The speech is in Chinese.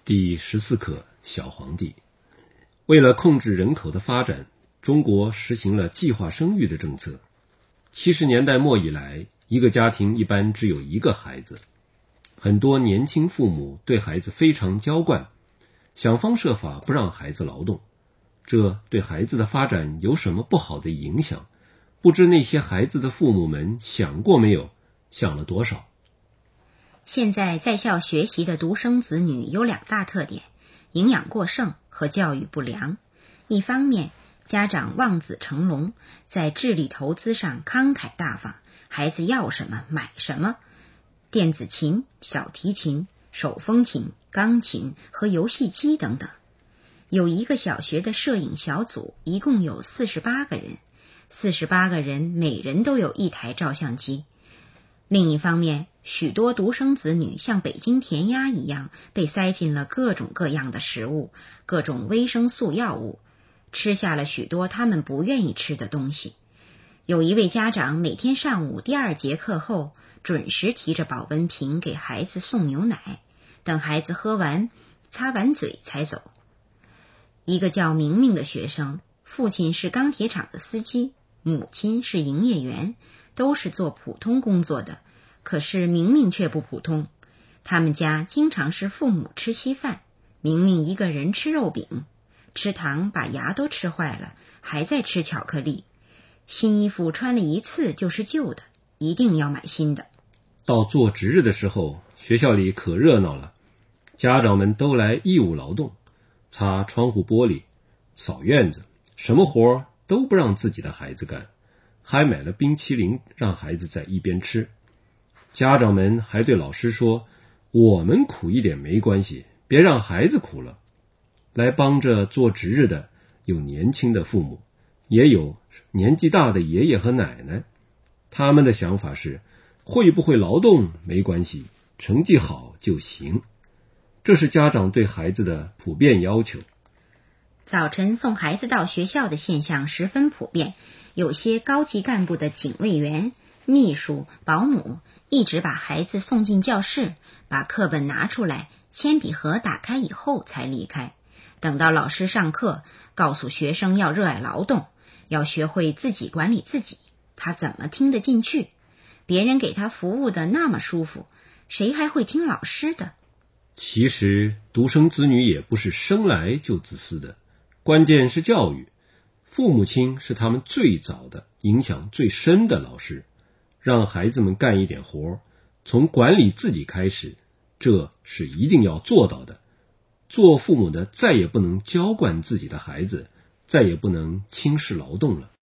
第14课小皇帝。为了控制人口的发展，中国实行了计划生育的政策。70年代末以来，一个家庭一般只有一个孩子。很多年轻父母对孩子非常娇惯，想方设法不让孩子劳动。这对孩子的发展有什么不好的影响？不知那些孩子的父母们想过没有？想了多少？ 现在在校学习的独生子女有2大特点：营养过剩和教育不良。一方面，家长望子成龙，在智力投资上慷慨大方，孩子要什么买什么，电子琴、小提琴、手风琴、钢琴和游戏机等等。有一个小学的摄影小组，一共有48个人，48个人每人都有1台照相机。另一方面，许多独生子女像北京填鸭一样被塞进了各种各样的食物，各种维生素药物，吃下了许多他们不愿意吃的东西。有一位家长每天上午第2节课后，准时提着保温瓶给孩子送牛奶，等孩子喝完擦完嘴才走。一个叫明明的学生，父亲是钢铁厂的司机，母亲是营业员，都是做普通工作的，可是明明却不普通。他们家经常是父母吃稀饭，明明一个人吃肉饼，吃糖把牙都吃坏了，还在吃巧克力。新衣服穿了1次就是旧的，一定要买新的。 到做值日的时候，学校里可热闹了，家长们都来义务劳动，擦窗户玻璃，扫院子，什么活都不让自己的孩子干，还买了冰淇淋让孩子在一边吃。家长们还对老师说，我们苦一点没关系，别让孩子苦了。来帮着做值日的有年轻的父母，也有年纪大的爷爷和奶奶。他们的想法是，会不会劳动没关系，成绩好就行。这是家长对孩子的普遍要求。 早晨送孩子到学校的现象十分普遍，有些高级干部的警卫员、秘书、保姆一直把孩子送进教室，把课本拿出来，铅笔盒打开以后才离开。等到老师上课，告诉学生要热爱劳动，要学会自己管理自己，他怎么听得进去？别人给他服务的那么舒服，谁还会听老师的？ 其实独生子女也不是生来就自私的，关键是教育。父母亲是他们最早的、影响最深的老师，让孩子们干一点活，从管理自己开始，这是一定要做到的。做父母的再也不能娇惯自己的孩子，再也不能轻视劳动了。